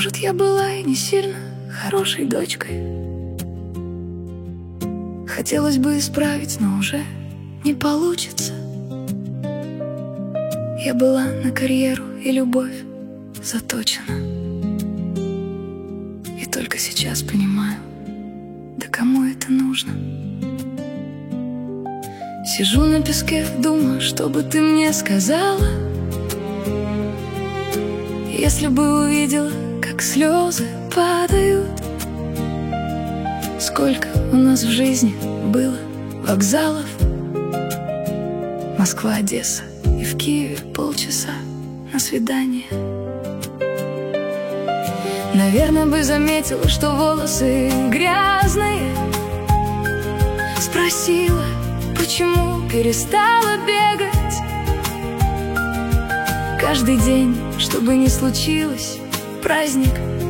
Может, я была и не сильно хорошей дочкой. Хотелось бы исправить, но уже не получится. Я была на карьеру и любовь заточена. И только сейчас понимаю, да кому это нужно. Сижу на песке, думаю, что бы ты мне сказала, если бы увидела, как слезы падают. Сколько у нас в жизни было вокзалов: Москва, Одесса, и в Киеве полчаса на свидание. Наверное, бы заметила, что волосы грязные. Спросила, почему перестала бегать. Каждый день, что бы ни случилось, праздник.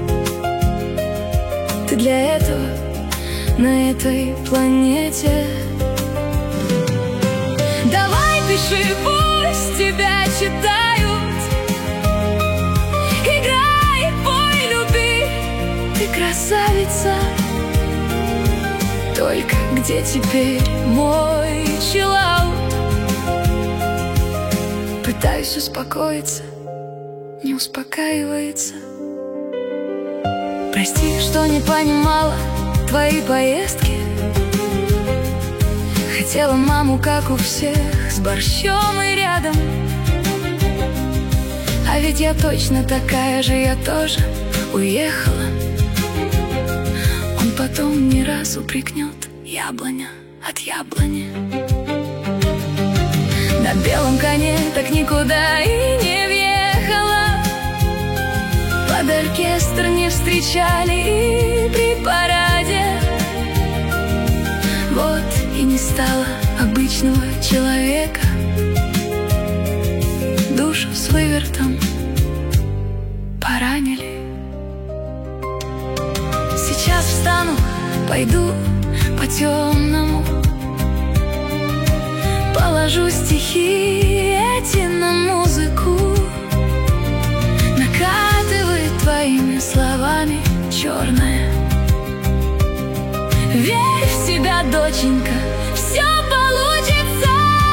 Ты для этого на этой планете. Давай пиши, пусть тебя читают. Играй, пой, люби, ты красавица. Только где теперь мой чиллаут? Пытаюсь успокоиться, не успокаивается. Прости, что не понимала твои поездки. Хотела маму, как у всех, с борщом и рядом. А ведь я точно такая же, я тоже уехала. Он потом не раз упрекнет: яблоня от яблони. На белом коне так никуда и не въехала. Под оркестр не встречали и при параде. Вот и не стало обычного человека. Душу с вывертом поранили. Сейчас встану, пойду по темному, положу стихи эти на музыку. Накатывает твоими словами черное. Верь в себя, доченька, все получится.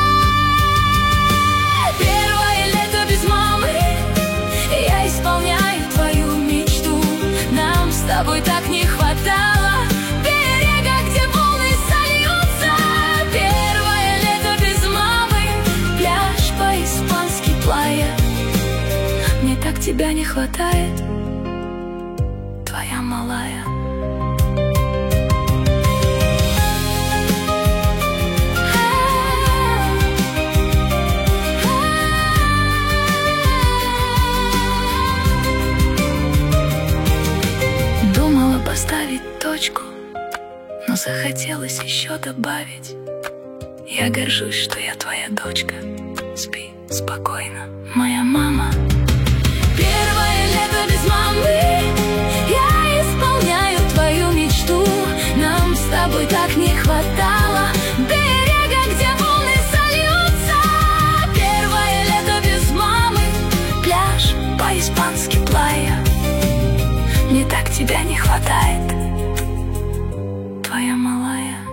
Первое лето без мамы, я исполняю твою мечту. Нам с тобой так не хватало берега, где волны сольются. Первое лето без мамы, пляж по-испански плая. Мне так тебя не хватает, твоя малая. Думала поставить точку, но захотелось еще добавить: я горжусь, что я твоя дочка. Спи спокойно, моя мама. Первое лето без мамы, я исполняю твою мечту. Нам с тобой так не хватало берега, где волны сольются. Первое лето без мамы, пляж по-испански плая. Мне так тебя не хватает, твоя малая.